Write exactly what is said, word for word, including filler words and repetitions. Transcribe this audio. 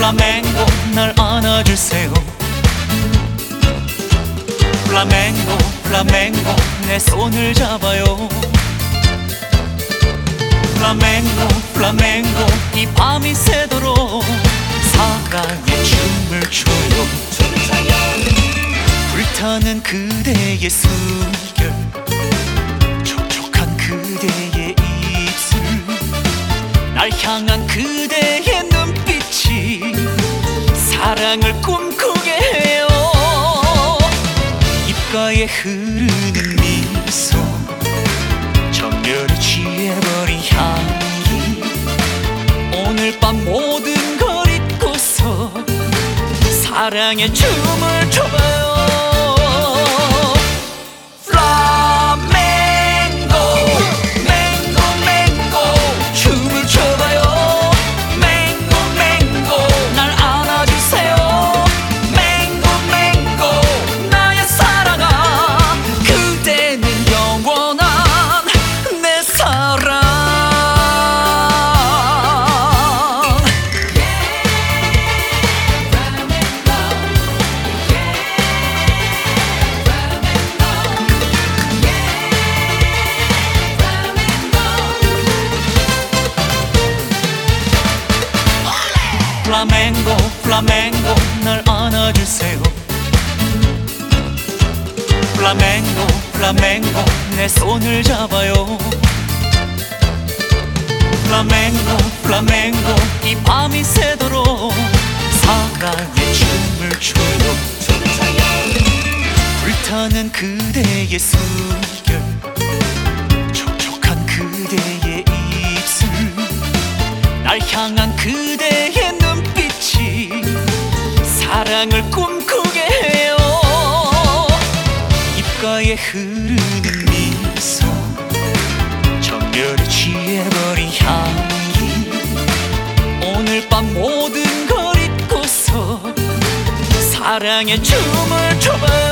플라멩고 날 안아주세요. 플라멩고 플라멩고 내 손을 잡아요. 플라멩고 플라멩고 이 밤이 새도록 사랑의 춤을 춰요. 불타는 그대의 숨결, 촉촉한 그대의 입술, 날 향한 그대의 눈빛이 사랑을 꿈꾸게 해요. 입가에 흐르는 미소, 정열에 취해버린 향기, 오늘 밤 모든 걸 잊고서 사랑의 춤을 춰봐요. 플라멩고 플라멩고 날 안아주세요. 플라멩고 플라멩고 내 손을 잡아요. 플라멩고 플라멩고 이 밤이 새도록 사랑의 춤을 춰요. 불타는 그대의 숨결, 촉촉한 그대의 입술, 날 향한 그대의 눈빛이 사랑을 꿈꾸게 해요. 입가에 흐르는 미소, 정열에 취해버린 향기, 오늘 밤 모든 걸 잊고서 사랑의 춤을 춰봐요.